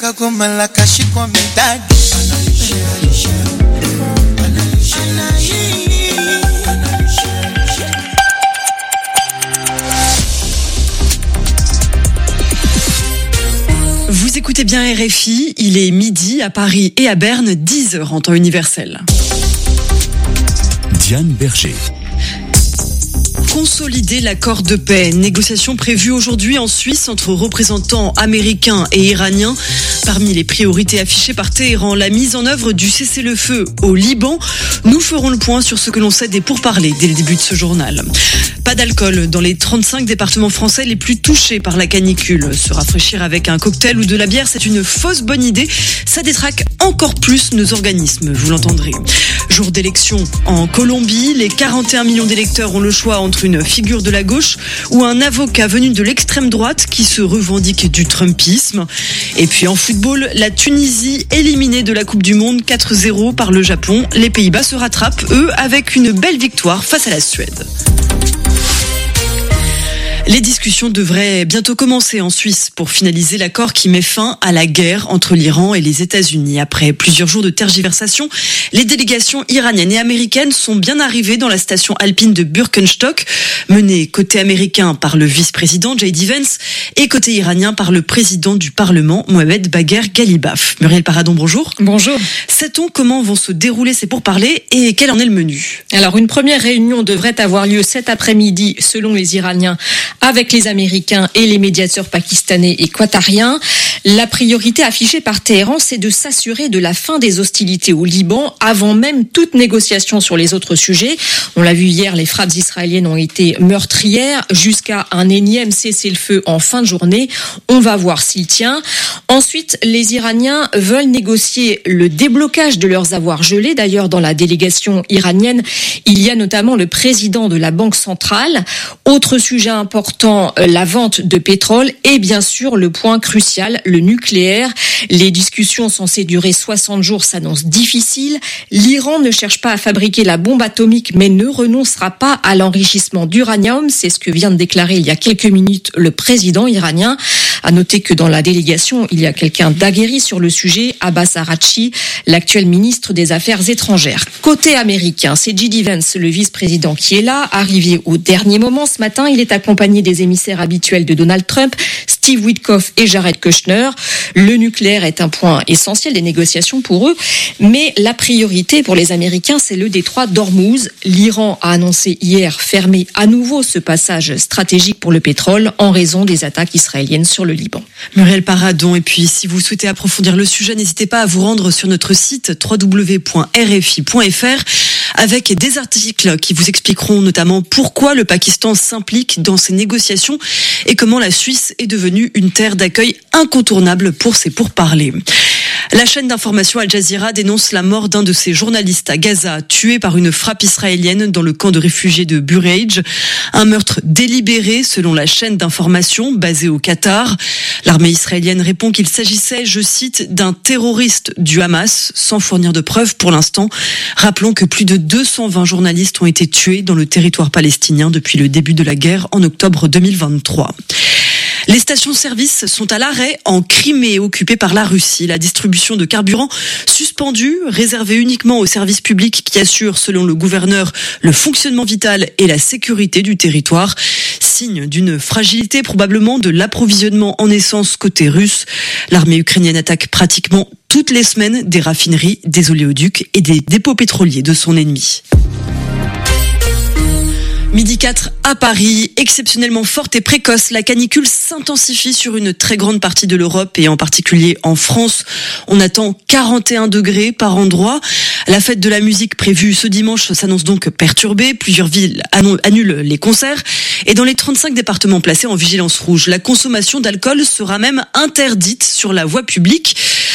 kagoma la kashikwa medadi. Vous écoutez bien RFI, il est midi à Paris et à Berne, 10h en temps universel. Diane Berger. Consolider l'accord de paix. Négociation prévue aujourd'hui en Suisse entre représentants américains et iraniens. Parmi les priorités affichées par Téhéran, la mise en œuvre du cessez-le-feu au Liban. Nous ferons le point sur ce que l'on sait des pourparlers dès le début de ce journal. Pas d'alcool dans les 35 départements français les plus touchés par la canicule. Se rafraîchir avec un cocktail ou de la bière, c'est une fausse bonne idée. Ça détraque encore plus nos organismes, vous l'entendrez. Jour d'élection en Colombie, les 41 millions d'électeurs ont le choix entre une figure de la gauche ou un avocat venu de l'extrême droite qui se revendique du trumpisme. Et puis en football, la Tunisie éliminée de la Coupe du Monde 4-0 par le Japon. Les Pays-Bas se rattrapent, eux, avec une belle victoire face à la Suède. Les discussions devraient bientôt commencer en Suisse pour finaliser l'accord qui met fin à la guerre entre l'Iran et les États-Unis. Après plusieurs jours de tergiversation, les délégations iraniennes et américaines sont bien arrivées dans la station alpine de Birkenstock, menée côté américain par le vice-président J.D. Vance et côté iranien par le président du Parlement, Mohamed Bagher Ghalibaf. Muriel Paradon, bonjour. Bonjour. Sait-on comment vont se dérouler ces pourparlers et quel en est le menu ? Alors, une première réunion devrait avoir lieu cet après-midi, selon les Iraniens, avec les Américains et les médiateurs pakistanais et qatariens. La priorité affichée par Téhéran, c'est de s'assurer de la fin des hostilités au Liban avant même toute négociation sur les autres sujets. On l'a vu hier, les frappes israéliennes ont été meurtrières jusqu'à un énième cessez-le-feu en fin de journée. On va voir s'il tient. Ensuite, les Iraniens veulent négocier le déblocage de leurs avoirs gelés. D'ailleurs, dans la délégation iranienne, il y a notamment le président de la Banque centrale. Autre sujet important, la vente de pétrole et bien sûr le point crucial, le nucléaire. Les discussions censées durer 60 jours s'annoncent difficiles. L'Iran ne cherche pas à fabriquer la bombe atomique mais ne renoncera pas à l'enrichissement d'uranium. C'est ce que vient de déclarer il y a quelques minutes le président iranien. À noter que dans la délégation, il y a quelqu'un d'aguerri sur le sujet, Abbas Araghchi, l'actuel ministre des Affaires étrangères. Côté américain, c'est J.D. Vance, le vice-président, qui est là, arrivé au dernier moment ce matin. Il est accompagné des émissaires habituels de Donald Trump, Steve Witkoff et Jared Kushner. Le nucléaire est un point essentiel des négociations pour eux, mais la priorité pour les Américains, c'est le détroit d'Ormuz. L'Iran a annoncé hier fermer à nouveau ce passage stratégique pour le pétrole en raison des attaques israéliennes sur le Liban. Muriel Paradon, et puis si vous souhaitez approfondir le sujet, n'hésitez pas à vous rendre sur notre site www.rfi.fr avec des articles qui vous expliqueront notamment pourquoi le Pakistan s'implique dans ces négociations et comment la Suisse est devenue une terre d'accueil incontournable pour ces pourparlers. La chaîne d'information Al Jazeera dénonce la mort d'un de ses journalistes à Gaza, tué par une frappe israélienne dans le camp de réfugiés de Bureij. Un meurtre délibéré selon la chaîne d'information basée au Qatar. L'armée israélienne répond qu'il s'agissait, je cite, d'un terroriste du Hamas, sans fournir de preuves pour l'instant. Rappelons que plus de 220 journalistes ont été tués dans le territoire palestinien depuis le début de la guerre en octobre 2023. Les stations-service sont à l'arrêt en Crimée, occupée par la Russie. La distribution de carburant suspendue, réservée uniquement aux services publics qui assurent, selon le gouverneur, le fonctionnement vital et la sécurité du territoire. Signe d'une fragilité probablement de l'approvisionnement en essence côté russe. L'armée ukrainienne attaque pratiquement toutes les semaines des raffineries, des oléoducs et des dépôts pétroliers de son ennemi. Midi 4 à Paris, exceptionnellement forte et précoce, la canicule s'intensifie sur une très grande partie de l'Europe et en particulier en France. On attend 41 degrés par endroit. La fête de la musique prévue ce dimanche s'annonce donc perturbée. Plusieurs villes annulent les concerts. Et dans les 35 départements placés en vigilance rouge, la consommation d'alcool sera même interdite sur la voie publique.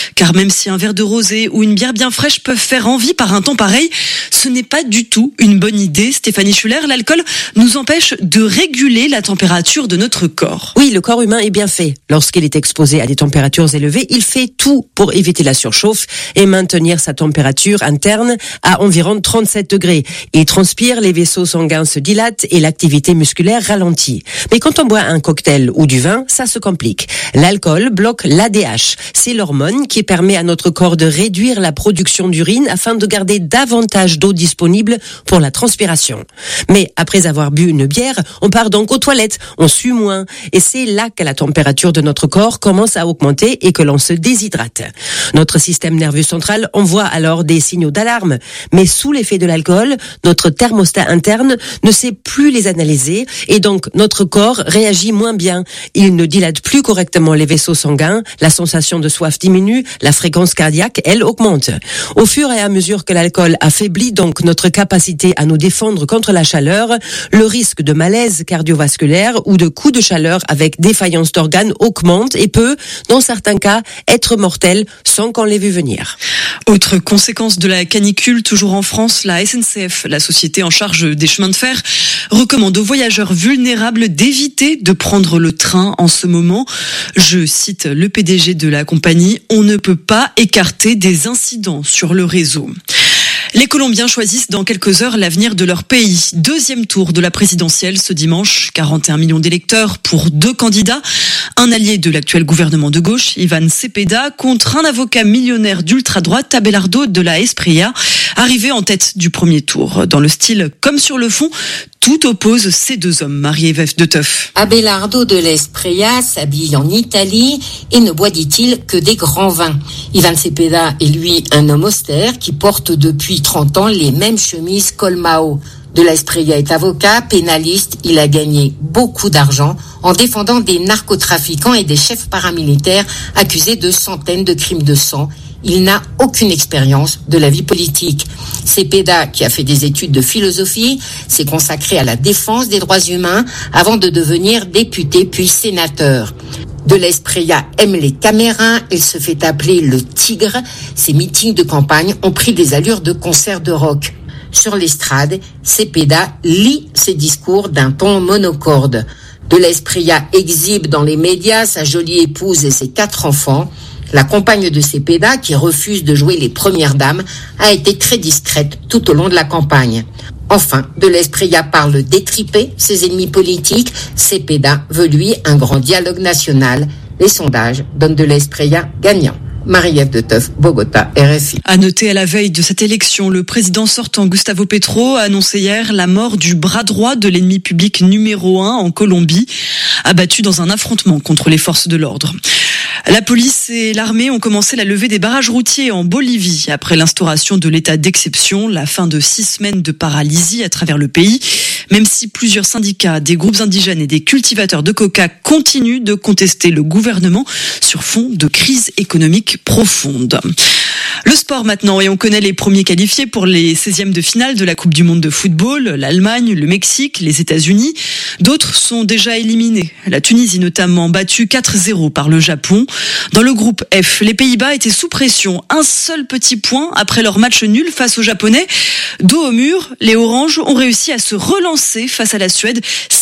Car même si un verre de rosé ou une bière bien fraîche peuvent faire envie par un temps pareil, ce n'est pas du tout une bonne idée. Stéphanie Schuller, l'alcool nous empêche de réguler la température de notre corps. Oui, le corps humain est bien fait. Lorsqu'il est exposé à des températures élevées, il fait tout pour éviter la surchauffe et maintenir sa température interne à environ 37 degrés. Il transpire, les vaisseaux sanguins se dilatent et l'activité musculaire ralentit. Mais quand on boit un cocktail ou du vin, ça se complique. L'alcool bloque l'ADH. C'est l'hormone qui permet à notre corps de réduire la production d'urine afin de garder davantage d'eau disponible pour la transpiration. Mais après avoir bu une bière, on part donc aux toilettes, on sue moins. Et c'est là que la température de notre corps commence à augmenter et que l'on se déshydrate. Notre système nerveux central envoie alors des signaux d'alarme. Mais sous l'effet de l'alcool, notre thermostat interne ne sait plus les analyser et donc notre corps réagit moins bien. Il ne dilate plus correctement les vaisseaux sanguins, la sensation de soif diminue, la fréquence cardiaque, elle, augmente. Au fur et à mesure que l'alcool affaiblit donc notre capacité à nous défendre contre la chaleur, le risque de malaise cardiovasculaire ou de coup de chaleur avec défaillance d'organes augmente et peut, dans certains cas, être mortel sans qu'on l'ait vu venir. Autre conséquence de la canicule, toujours en France, la SNCF, la société en charge des chemins de fer, recommande aux voyageurs vulnérables d'éviter de prendre le train en ce moment. Je cite le PDG de la compagnie, on ne peut pas écarter des incidents sur le réseau. Les Colombiens choisissent dans quelques heures l'avenir de leur pays. Deuxième tour de la présidentielle ce dimanche. 41 millions d'électeurs pour 2 candidats. Un allié de l'actuel gouvernement de gauche, Iván Cepeda, contre un avocat millionnaire d'ultra-droite, Abelardo de la Espriella, arrivé en tête du premier tour. Dans le style comme sur le fond, tout oppose ces deux hommes. Marie-Ève de Teuf. Abelardo de la Espriella s'habille en Italie et ne boit, dit-il, que des grands vins. Iván Cepeda est lui un homme austère qui porte depuis 30 ans les mêmes chemises Colmao. De la Espriella est avocat, pénaliste, il a gagné beaucoup d'argent en défendant des narcotrafiquants et des chefs paramilitaires accusés de centaines de crimes de sang. Il n'a aucune expérience de la vie politique. Cepeda, qui a fait des études de philosophie, s'est consacré à la défense des droits humains avant de devenir député puis sénateur. De la Espriella aime les caméras, il se fait appeler le tigre. Ses meetings de campagne ont pris des allures de concert de rock. Sur l'estrade, Cepeda lit ses discours d'un ton monocorde. De la Espriella exhibe dans les médias sa jolie épouse et ses 4 enfants. La compagne de Cepeda, qui refuse de jouer les premières dames, a été très discrète tout au long de la campagne. Enfin, de la Espriella parle d'étriper ses ennemis politiques. Cepeda veut, lui, un grand dialogue national. Les sondages donnent de la Espriella gagnant. Marie-Ève de Teuf, Bogota, RFI. À noter, à la veille de cette élection, le président sortant Gustavo Petro a annoncé hier la mort du bras droit de l'ennemi public numéro 1 en Colombie, abattu dans un affrontement contre les forces de l'ordre. La police et l'armée ont commencé la levée des barrages routiers en Bolivie après l'instauration de l'état d'exception, la fin de 6 semaines de paralysie à travers le pays. Même si plusieurs syndicats, des groupes indigènes et des cultivateurs de coca continuent de contester le gouvernement sur fond de crise économique profonde. Le sport maintenant, et on connaît les premiers qualifiés pour les 16e de finale de la Coupe du Monde de football, l'Allemagne, le Mexique, les États-Unis. D'autres sont déjà éliminés. La Tunisie notamment battue 4-0 par le Japon. Dans le groupe F, les Pays-Bas étaient sous pression. Un seul petit point après leur match nul face aux Japonais. Dos au mur, les Oranges ont réussi à se relancer face à la Suède.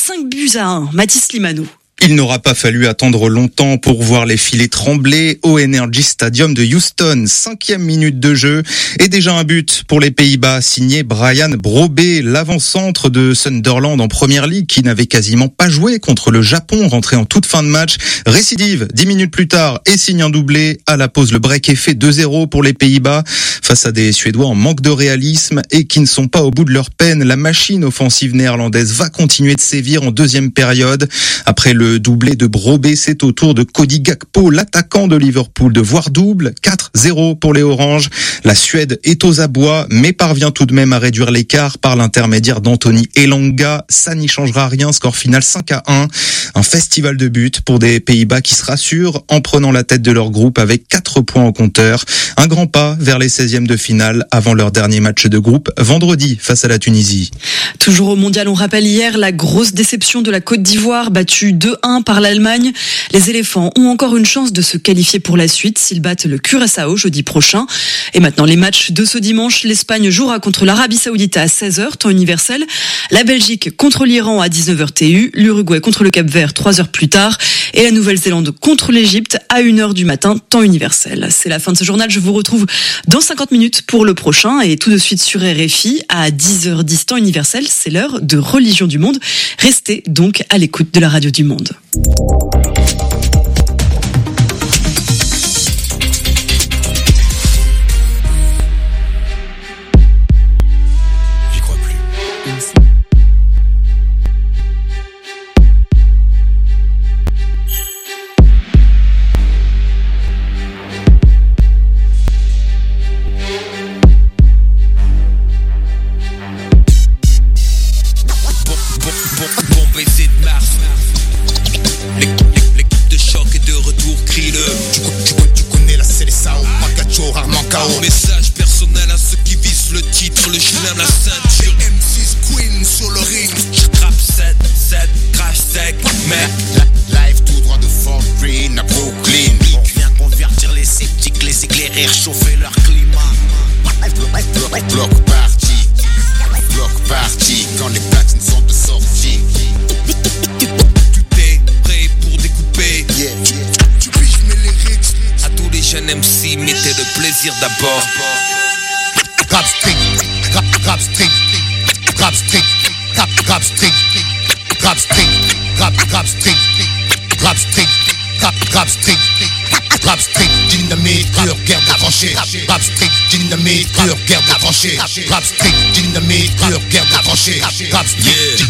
5-1. Mathis Limanou. Il n'aura pas fallu attendre longtemps pour voir les filets trembler au Energy Stadium de Houston. 5e minute de jeu et déjà un but pour les Pays-Bas signé Brian Brobé, l'avant-centre de Sunderland en Première Ligue qui n'avait quasiment pas joué contre le Japon, rentré en toute fin de match. Récidive 10 minutes plus tard et signe un doublé. À la pause, le break est fait 2-0 pour les Pays-Bas face à des Suédois en manque de réalisme et qui ne sont pas au bout de leur peine. La machine offensive néerlandaise va continuer de sévir en deuxième période. Après le doublé de Brobé, c'est au tour de Cody Gakpo, l'attaquant de Liverpool, de voir double. 4-0 pour les Oranges. La Suède est aux abois, mais parvient tout de même à réduire l'écart par l'intermédiaire d'Anthony Elanga. Ça n'y changera rien, score final 5-1. Un festival de buts pour des Pays-Bas qui se rassurent en prenant la tête de leur groupe avec 4 points au compteur. Un grand pas vers les 16e de finale avant leur dernier match de groupe vendredi face à la Tunisie. Toujours au mondial, on rappelle hier la grosse déception de la Côte d'Ivoire, battue 2-1 2-1 par l'Allemagne. Les éléphants ont encore une chance de se qualifier pour la suite s'ils battent le Curaçao jeudi prochain. Et maintenant les matchs de ce dimanche. L'Espagne jouera contre l'Arabie Saoudite à 16h, temps universel. La Belgique contre l'Iran à 19h TU. L'Uruguay contre le Cap-Vert 3 heures plus tard. Et la Nouvelle-Zélande contre l'Égypte à 1h du matin, temps universel. C'est la fin de ce journal. Je vous retrouve dans 50 minutes pour le prochain. Et tout de suite sur RFI à 10h10 temps universel. C'est l'heure de Religion du Monde. Restez donc à l'écoute de la radio du Monde. J'y crois plus. Bon baiser de Mars. L'équipe de choc est de retour, crie-le. Tu connais la Célessao, Pakacho, rarement KO. Message personnel à ceux qui visent le titre, le chelem, la ceinture. M6 Queen sur le ring. J'trappe 7, crash sec, mais Live tout droit de Fort Greene à Brooklyn. On vient convertir les sceptiques, les éclairer, chauffer leur climat. Bloc party, quand les platines sont de sortie. tout est prêt pour découper. Yeah, tu piges mes lyrics. À tous les jeunes MC, mettez le plaisir d'abord. Rap strict, rap strict, rap strict, rap strict, rap strict, rap strict, rap strict, rap strict, rap strict, dynamite, pure guerre d'avancée. Rap strict, dynamite, pure guerre d'avancée. Rap strict, dynamite, pure guerre d'avancée. Rap strict,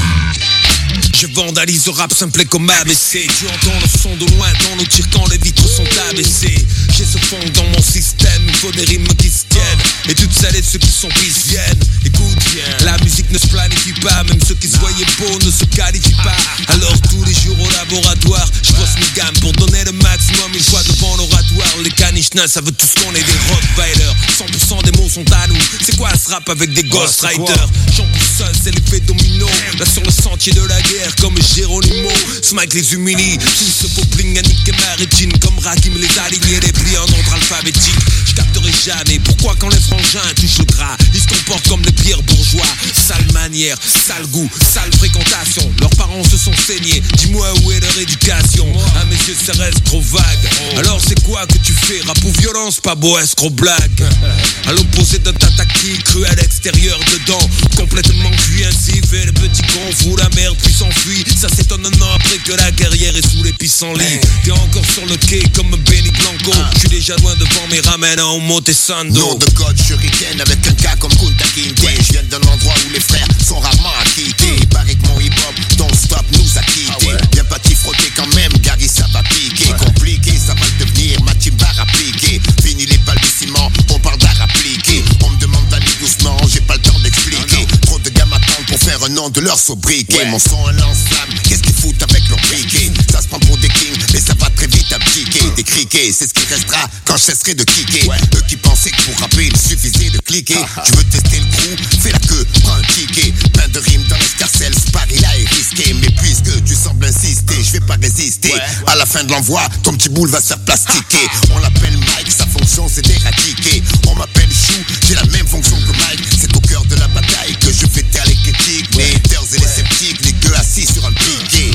Je vandalise le rap simple comme ABC. Tu entends le son de loin dans nos tirs quand les vitres sont abaissées. J'ai ce fond dans mon système, il faut des rimes qui se tiennent. Et toutes celles et ceux qui sont pris viennent. Écoute bien, la musique ne se planifie pas. Même ceux qui se voyaient beaux ne se qualifient pas. Alors tous les jours au laboratoire, je bosse mes gammes pour donner le maximum. Une fois devant l'oratoire, les canichnas savent tous qu'on est des rottweilers. 100% des mots sont à nous. C'est quoi ce rap avec des ghostwriters? J'en pousse seul, c'est l'effet domino. Là sur le sentier de la guerre, comme Géronimo, Smike les humilie. Tous ce faux bling à niquer ma rétine. Comme Rakim les alignés, les plis en ordre alphabétique. Je capterai jamais pourquoi quand les frangins touchent le gras, ils se comportent comme les pires bourgeois. Sale manière, sale goût, sale fréquentation. Leurs parents se sont saignés. Dis-moi où est leur éducation? À mes yeux ça reste trop vague. Alors c'est quoi que tu fais? Rap ou violence, pas beau escroc blague. À l'opposé de ta tactique, cru à l'extérieur, dedans complètement cuit, ainsi fait le petit con, fout la merde puis s'enfuit. Ça s'étonne un an après que la guerrière est sous les pissenlits. T'es encore sur le quai comme Benny Blanco. Je suis déjà loin devant mes ramen en Montesando. nom de code shuriken avec un cas comme Kunta Kinte. Je viens d'un endroit où les frères sont rarement acquittés. Il paraît que mon hip-hop, don't stop, nous a quittés. Viens pas t'y frotter quand même, Gary, ça va piquer. Compliqué, ça va le devenir, ma team va appliquer. Fini les balbutiements, on parle d'art appliqué. On me demande d'aller doucement, j'ai pas le temps d'expliquer. Trop de gamins attendent pour faire un nom de leur sobriquet. Mon son un lance-flamme, qu'est-ce qu'ils foutent avec leur briquet? Ça se prend pour des kings, mais ça va très vite abdiquer. Des criquets, c'est ce qui restera quand je cesserai de kicker. Eux qui pensaient que pour rapper il suffisait de cliquer. Tu veux tester le crew, fais la queue, prends un ticket. Plein de rimes dans l'escarcelle, ce pari-là est risqué. Mais puisque tu sembles insister, je vais pas résister. À la fin de l'envoi, ton petit boule va se faire plastiquer. On l'appelle Mike, sa fonction c'est d'éradiquer. On m'appelle Chou, j'ai la même fonction que Mike. C'est au cœur de la bataille que je fais taire les critiques. Les haters et les sceptiques, les gueux assis sur un piquet.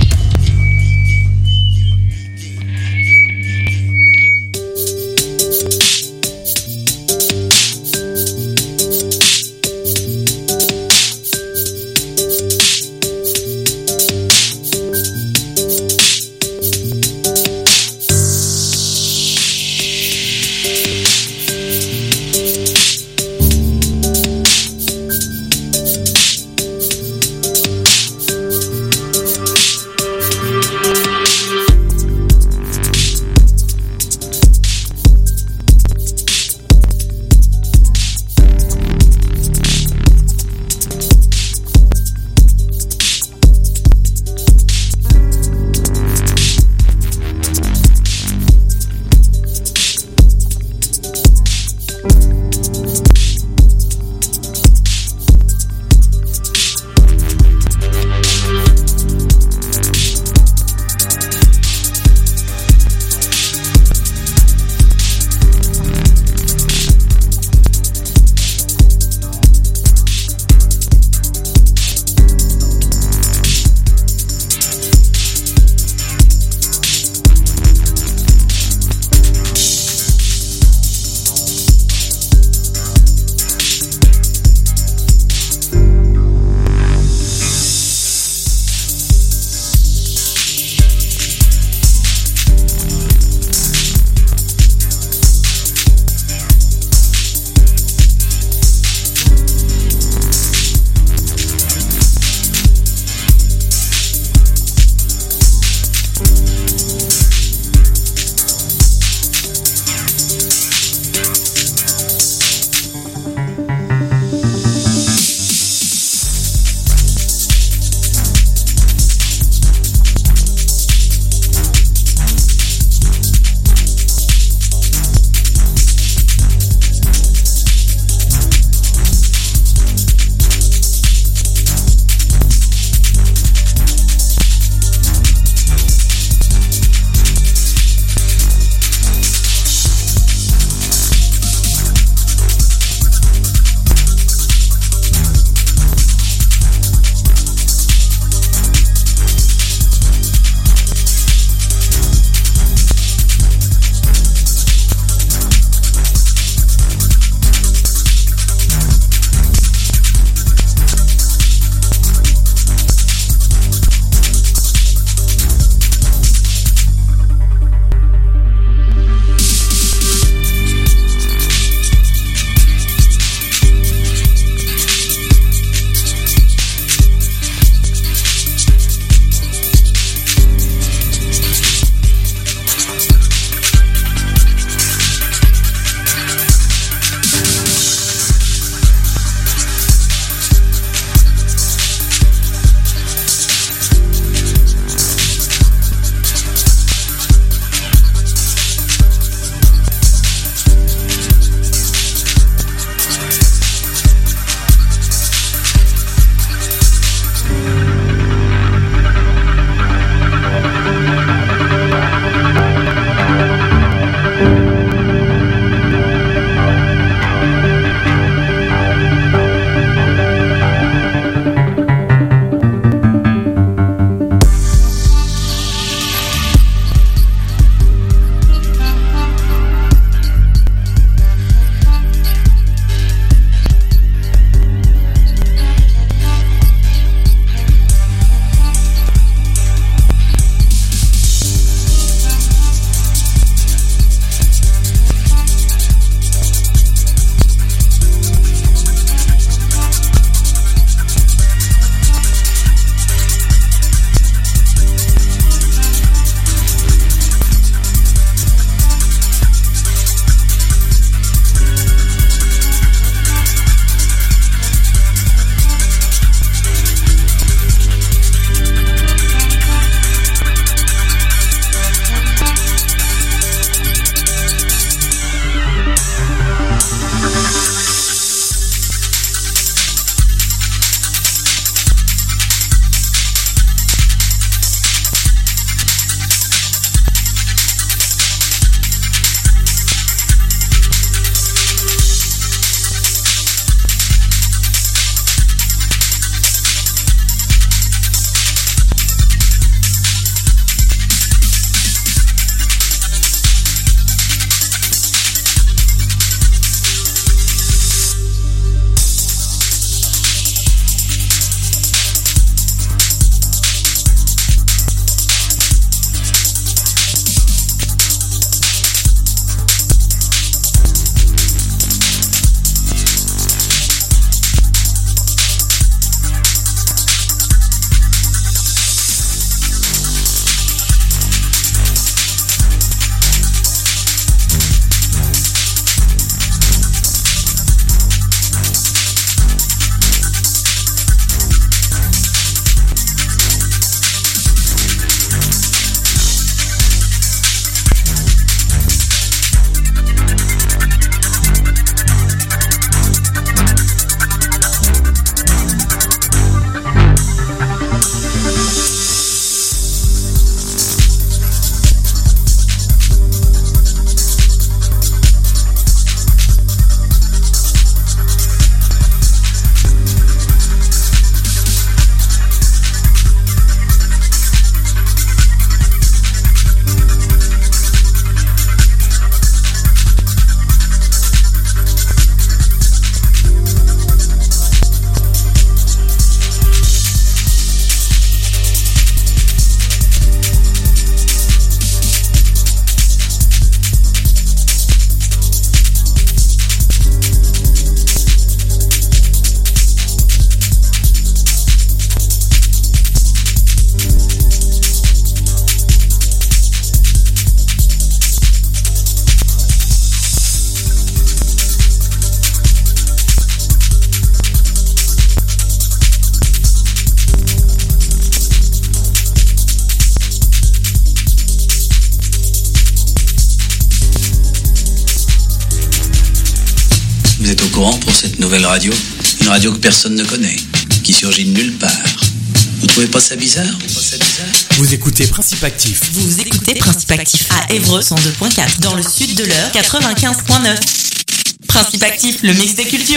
courant pour cette nouvelle radio. Une radio que personne ne connaît, qui surgit de nulle part. Vous trouvez pas ça bizarre? Vous écoutez Principe Actif. Vous écoutez Principe Actif à Évreux 102.4, dans le sud de l'Eure 95.9. Principe Actif, le mix des cultures.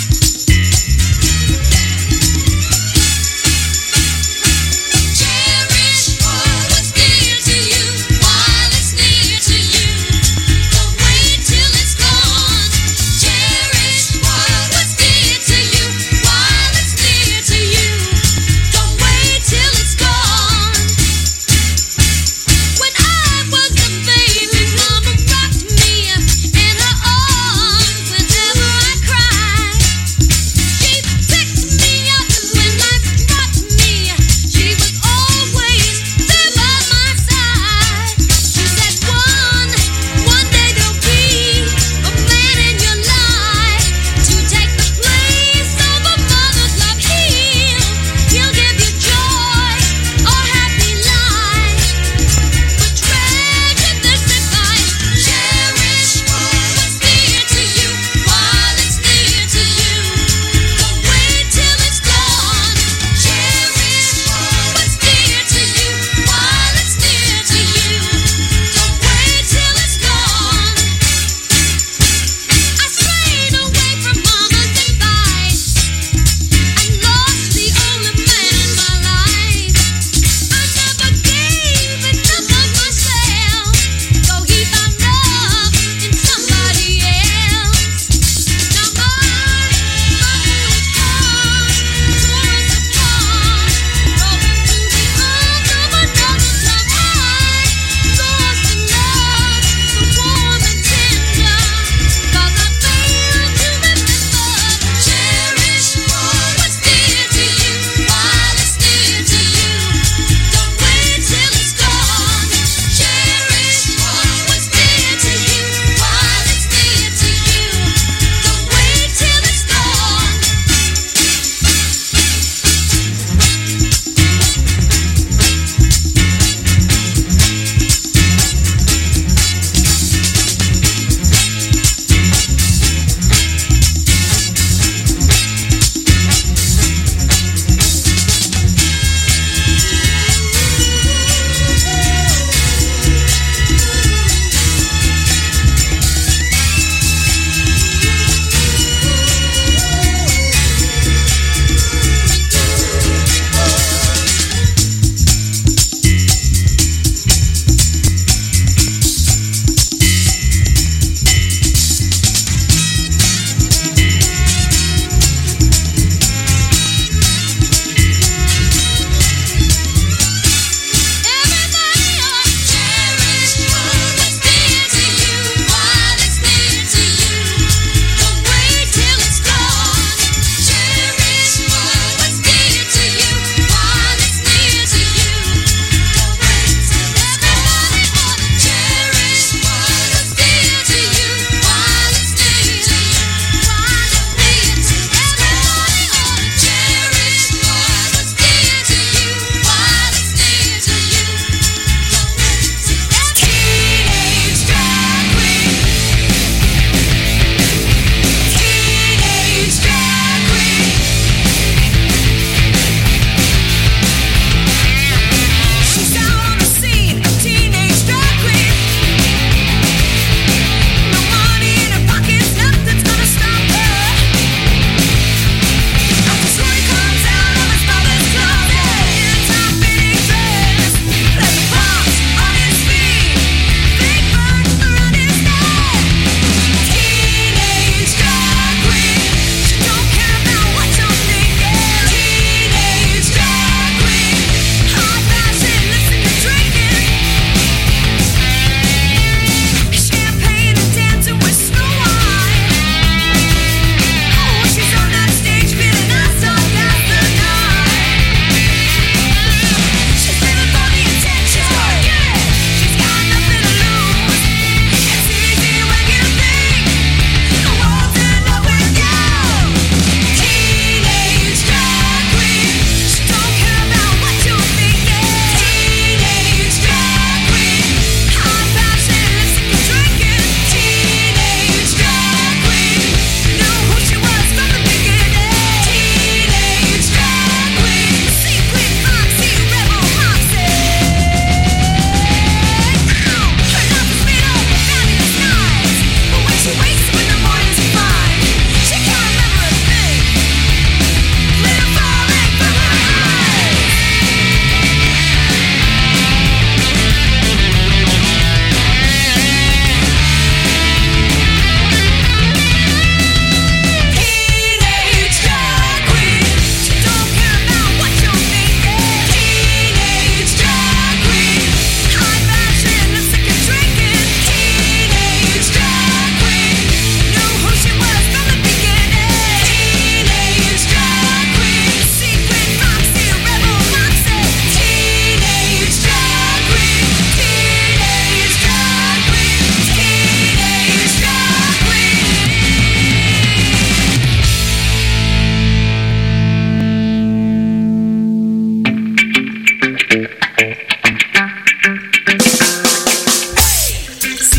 Cherry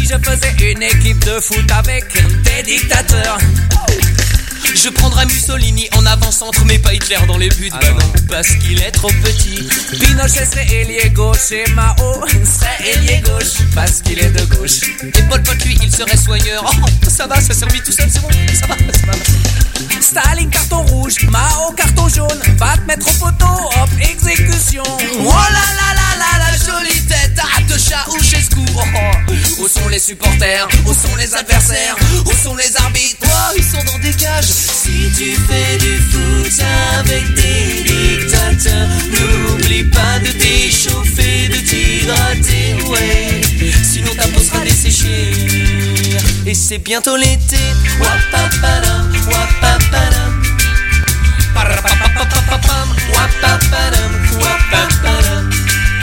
je faisais une équipe de foot avec des dictateurs, je prendrais Mussolini en avant-centre, mais pas Hitler dans les buts. Bah non, parce qu'il est trop petit. Pinochet serait ailier gauche et Mao serait ailier gauche, parce qu'il est de gauche. Et Pol Pot, lui, il serait soigneur. Oh, ça va, ça servit tout seul, c'est bon, ça va. Staline, carton rouge, Mao, carton jaune. Va te mettre au poteau, hop, exécution. Oh là là là là, la jolie tête de Ceausescu. Où sont les supporters? Où sont les adversaires? Où sont les arbitres? Oh, ils sont dans des cages. Si tu fais du foot avec des dictateurs, n'oublie pas de t'échauffer, de t'hydrater, ouais. Sinon ta peau sera desséchée. Et c'est bientôt l'été. Wapapadam, wapapadam. Parapapapapapam, wapapadam, wapapadam.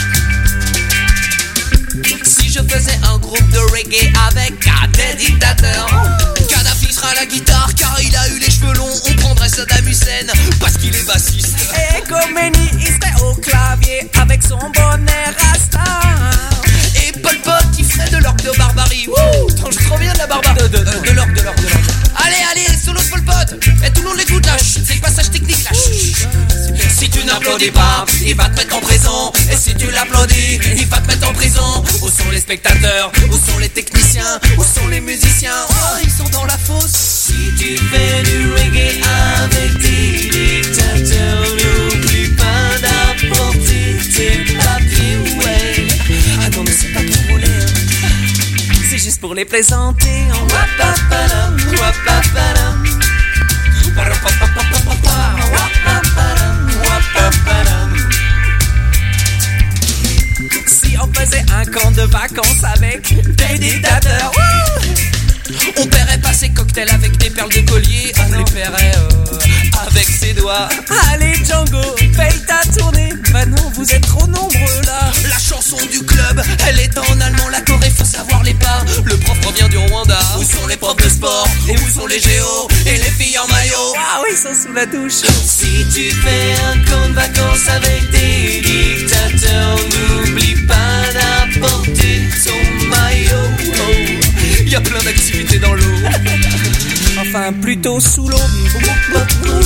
Si je faisais un groupe de reggae avec des dictateurs, Kadhafi sera à la guitare car il a eu les cheveux longs. On prendrait Saddam Hussein parce qu'il est bassiste. Et Khomeini il serait au clavier avec son bonnet rasta. Et Pol Pot il ferait de l'orgue de barbarie. Wouh, je trop bien de la barbarie. De l'orgue. Allez, solo de Pol Pot. Et tout le monde l'écoute là. C'est le passage technique là. Si tu n'applaudis pas, il va te mettre en prison. Et si tu l'applaudis, il va te mettre en prison. Où sont les spectateurs? Où sont les techniciens? Où sont les musiciens? Oh, ils sont dans la fosse. Si tu fais du reggae avec des dictateurs, n'oublie pas d'apporter tes papiers, ouais. Ah non mais c'est pas pour voler, hein. C'est juste pour les plaisanter. Wapapadam, wapapadam. Si on faisait un camp de vacances avec des dictateurs, on paierait pas ses cocktails avec des perles de collier. On les paierait avec ses doigts. Allez Django, paye ta tournée. Bah non, vous êtes trop nombreux là. La chanson du club, elle est en allemand. La Corée, faut savoir les pas. Le prof revient du Rwanda. Où sont les profs de sport? Et où sont les géos? Et les filles en maillot? Ah oui, ils sont sous la douche. Si tu fais un camp de vacances avec des dictateurs, n'oublie pas d'apporter ton maillot. Y a plein d'activités dans l'eau. Enfin, plutôt sous l'eau.